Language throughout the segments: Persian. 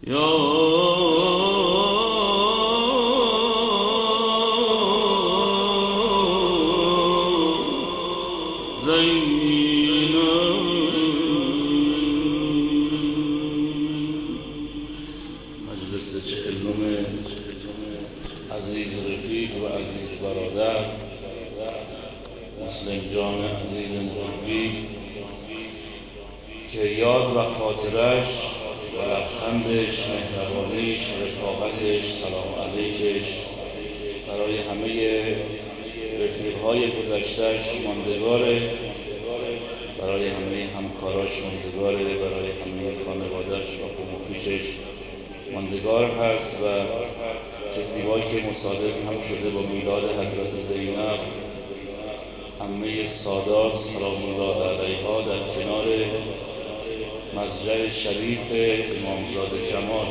یا زینب مجلس چهلم عزیز رفیق و عزیز برادر مسلم جان عزیز مربی که یاد و خاطرش و لبخندش، مهربانیش، رفاقتش، سلام علیکش برای همه رفیقهای گذشتهش ماندگاره، برای همه همکاراش ماندگاره، برای همه خانوادهش و قوم‌وخیشش ماندگار هست و چه زیبایی که مصادف هم شده با میلاد حضرت زینب عمه سادات سلام الله علیها در کنار مسجد شریف امامزاده جمال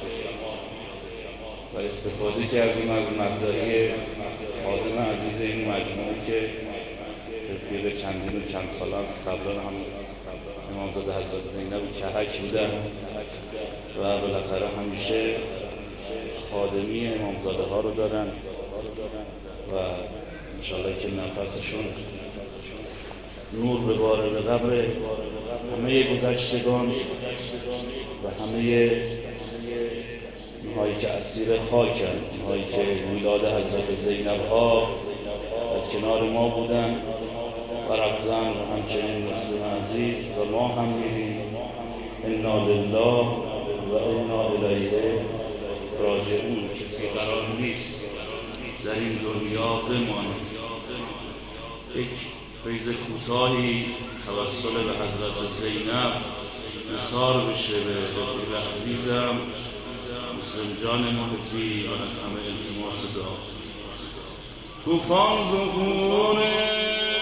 و استفاده کردیم از مقداری خادم عزیز این مجموعه که رفیق چندین و چند سال است. قبلا هم امامزاده حضرت زینب کهک بودن و بالاخره همیشه خادمی امامزاده ها رو دارن و انشاءالله که نفسشون نور بباره به قبر همه گذشتگان و همه اونهایی که اسیر خاکن، اونهایی که میلاد حضرت زینب ها در کنار ما بودن و رفتن و همچنین مسلم عزیز و ما هم میریم. انا لله و انا الیه راجعون. کسی قرار نیست در این دنیا بمانه. یک فیض کوتاهی توسل به حضرت زینب نثار بشه به رفیق عزیزم مسلم جان محبی و از همه التماس دعا. طوفان ظهور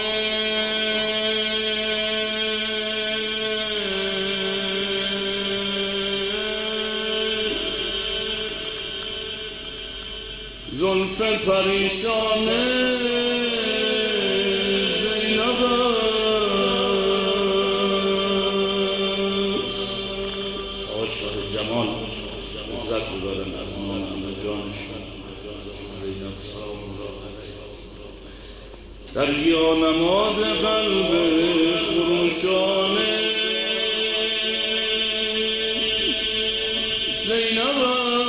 زلف پریشان زینب است. آشار جمال عزت ببرن از من همه جانشون زینب سلام الله علیها. دریا نماد قلب خروشان زینب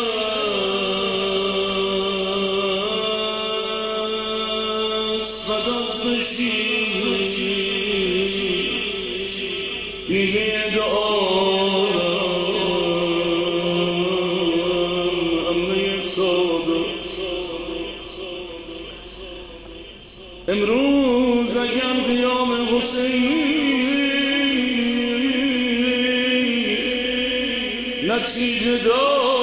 بیمه دعا امه سادات. امروز اگر قیام حسینی نتیجه داد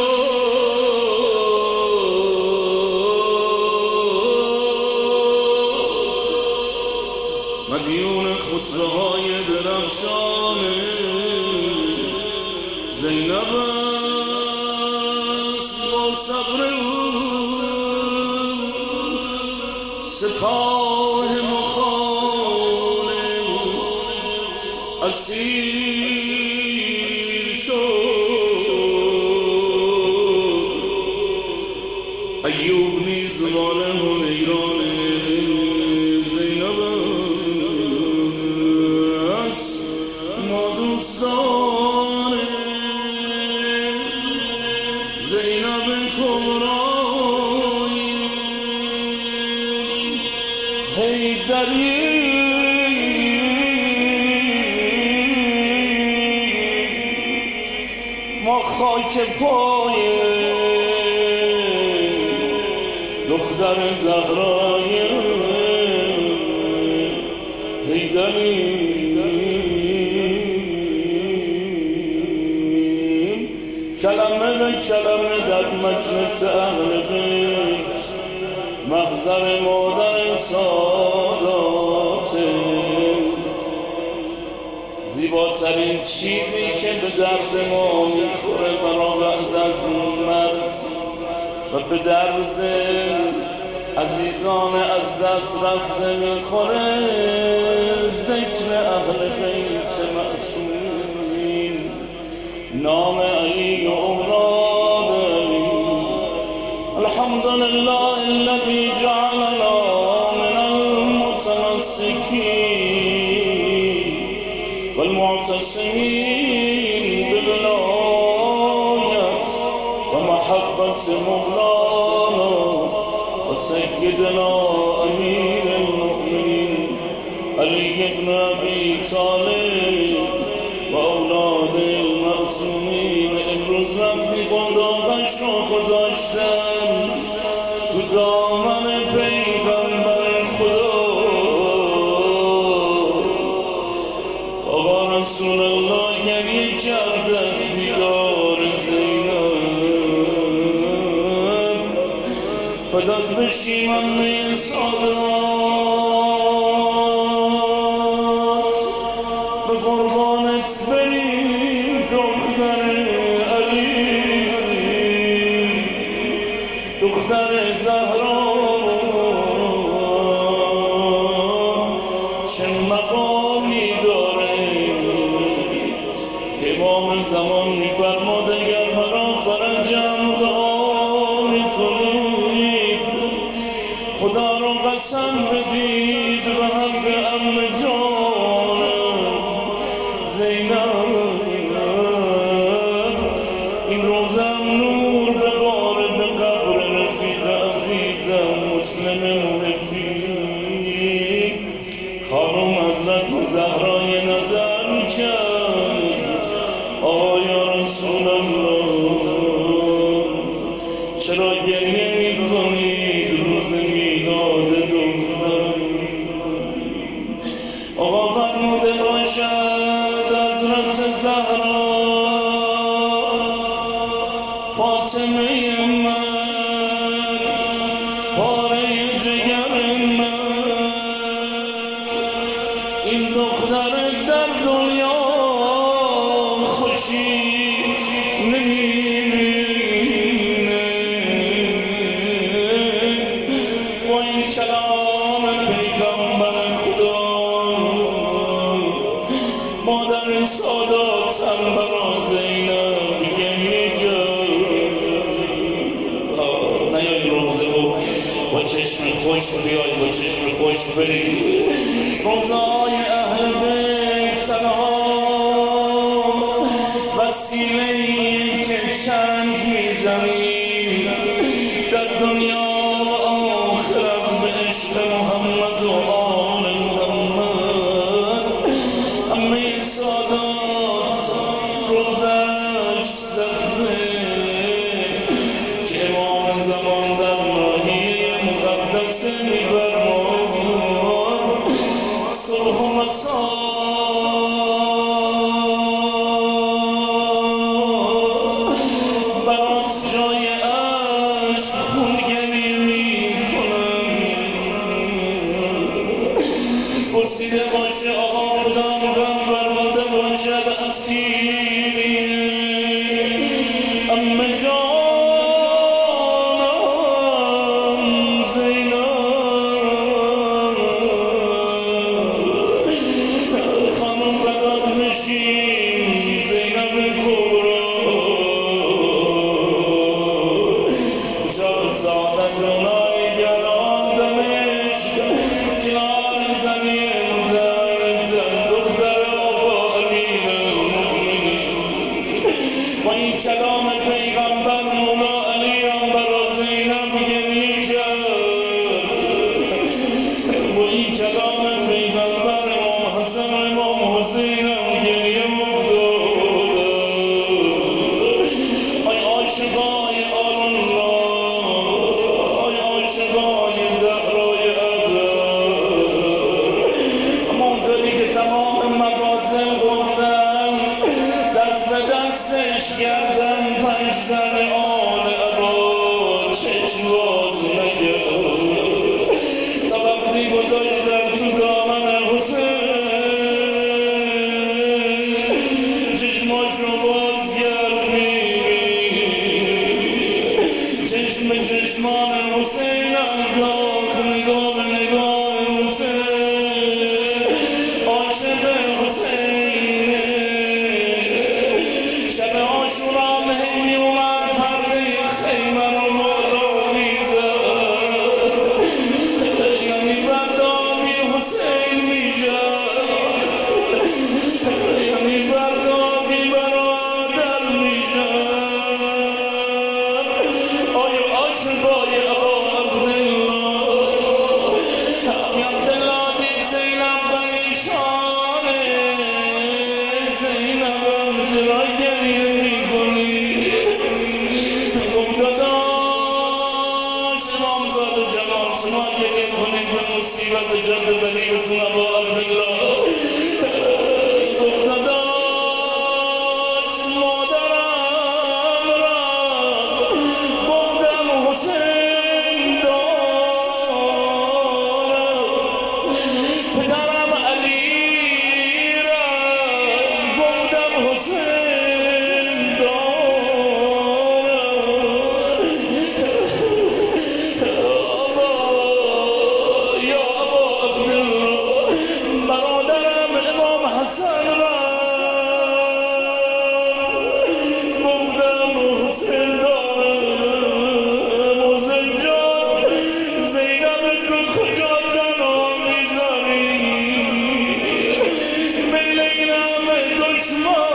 مدیون خطبه های درخشان زینب است. با صبر او سپاه مخالف اسیر شد. ایوب نیز ظالم و نیران زینب است. ما دوستان زینب کبرای حیدری ما خاک پای دختر زهرای حیدری کلمه به کلمه در مجلس اهل بیت محضر مادر سادات. زیباترین چیزی که به درد ما میخوره برا بعد از مرگ و به درد عزیزان از دست رفته میخوره ذکر اهل بیت معصومین، نام علی و عمران الحمد لله الذي جعلنا من المتمسكين والمعتصمين بالولاية ومحبة مولانا وسيدنا أمير المؤمنين علي بن أبي طالب وأولاد المعصومين امروز وقتی قنداقش رو گذاشتن تو دامن پیغمبر خدا. آقا رسول الله گریه کرد از دیدار زینب، فدات بشیم عمه سادات، به قربانت بریم دختر علی، دختر زهرا چه مقامی داره. امام زمان می‌فرماد اگر مرا فرجم دعا می‌کنید خدا رو قسم بدید به حق عمه جانم زینب، این روزم نور بباره به قبر رفیق عزیزم مسلم مهدی. خانم حضرت زهرای نظر کرد آیا رسول الله چرا گریه می‌کنید روز میلاد دختر؟ آقا فرموده باشد حضرت زهرا فاطمه من، پاره جگر من، این دختر در دنیا خوشی نمی‌بینه و این کلام پیغمبر خدا مادر سادات هم برا زینب گریه کرد. نیای روزه با چشم خوش بیای با چشم خوش برید، روزهای اهل بیت تنها وسیله‌ای که چنگ میزنی در دنیا و آخرت به عشق محمد و آل محمد. عمه سادات روزش سخته که امام زمان در ناحیه مقدسه می‌فرماد صلح و مساع برات جای عشق خونگری می‌کنم. پرسیده باشه آقا خدا فرموده باشد اسیری عمه جانم زینب، خانم فدات بشیم زینب کبرا، شب سعادت اونایی گران دمشق کنار زمین زن دختر آقا امیر المؤمنین و این کلام پیغمبر مولا علی هم برا زینب گریه کرد و این کلام پیغمبر امام حسن و امام حسین هم گریه افتاد. ای عاشقای الله، ای عاشقای زهرای عذر، همونطوری که تمام مقاتل گفتن دست به دستش کردن پنجتن آل عباد چشم باز نکرد تا وقتی گذاشتن تو دامن حسین چشماش رو باز کرد می‌بینی چشم چشمان حسین انداخت نگاه به نگاه حسین، عاشق حسین. شب عاشورا مهمی اومد پرده خیمه رو بالا میزد و جد بنی رسول ابا عبدالله گفتداش مادرم را گفتم حسین دارم پدرم علی را گفتم حسین دارم یا ابا عبدالله برادرم امام حسن را گفتم حسین دارم حسین جان زینب تو کجا تنها میذاری بین این همه دشمن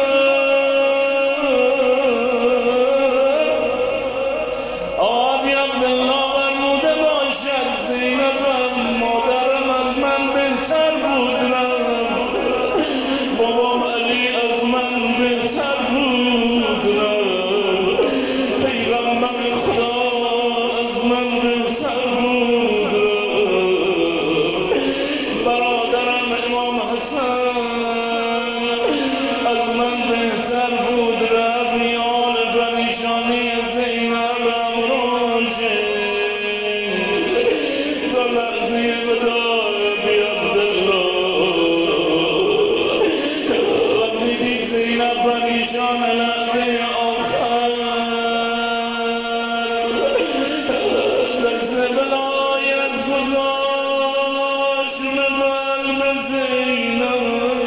آبی عبدالله فرموده باشد زینبم مادرم از من بهتر بود رفت بابام علی از من بهتر بود رفت پیغمبر خدا از من بهتر بود رفت برادرم امام حسن از من بهتر بود رفت یار پریشانی زینبم روشه تا لحظه وداع بی عبدالله وقتی دید زینب پریشان لحظه آخر دست بلایت گذاشت به قلب زینب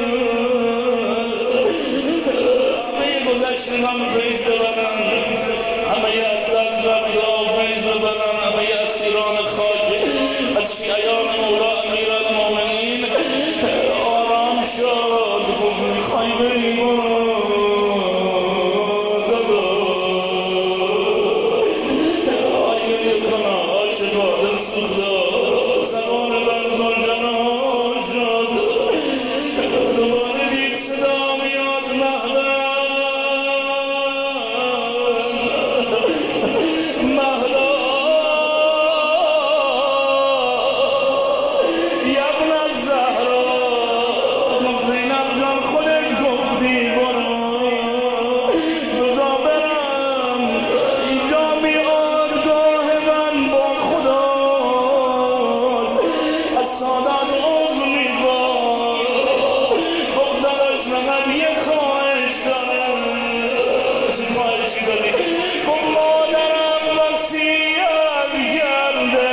همه گذشتگان فیض ببرن همه اسلام رفتا فیض ببرن همه اسیران خاک از شیعیان مولا امیرالمومنین آرام شد گفت میخوای بری آیه کنا عاشقا دل سوختا سوار بر زلجنا شد دوباره دید صدا میاد مهلا ابن الزهرا زینب جان خودت گفتی برو بزا برم اینجا میادگاه من با خداست از سادات عضو میخواد گفتمش فقط یک خواهش دارم چه خواهشی داری؟ گفت مادرم وصیت کرده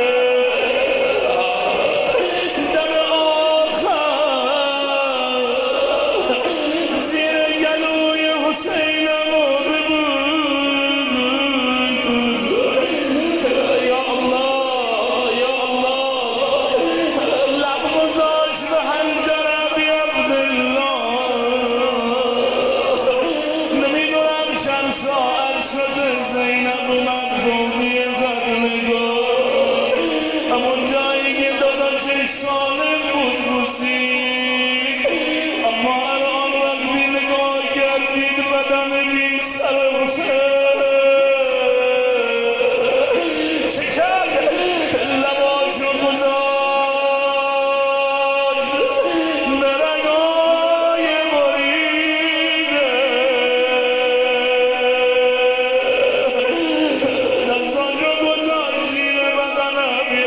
زینب مخدومی ختمگاه همون جایی که داداشش سالم بوسید اما الان وقتی نگاه کردید بدن بی سر حسین چه کرد لباشو گذاشت به رگای بریده دستاشو گذاشت زیر بدن ابی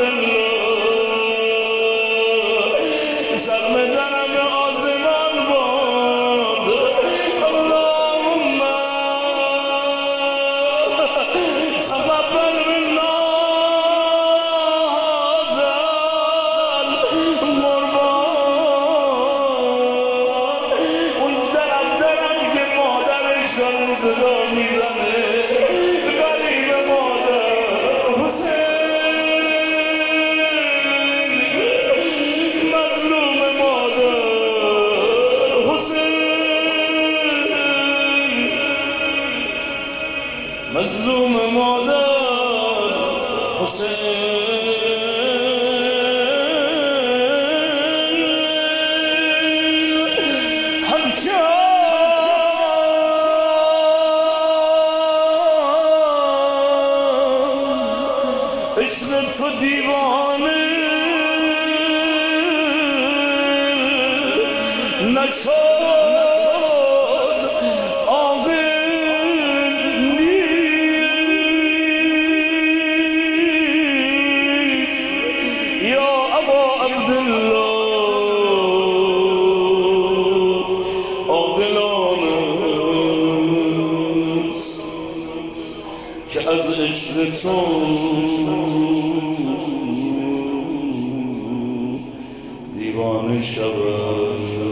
عبدالله سر میزنم به آسمان باد اللهم تقبل منا هذا القربان اون درم که مادرش داره صدا میزنه غریب مادر حسین مظلوم مادر حسین مظلوم مادر حسین همچنان عشق تو دیوانه که از عشق تو دیوانه شود.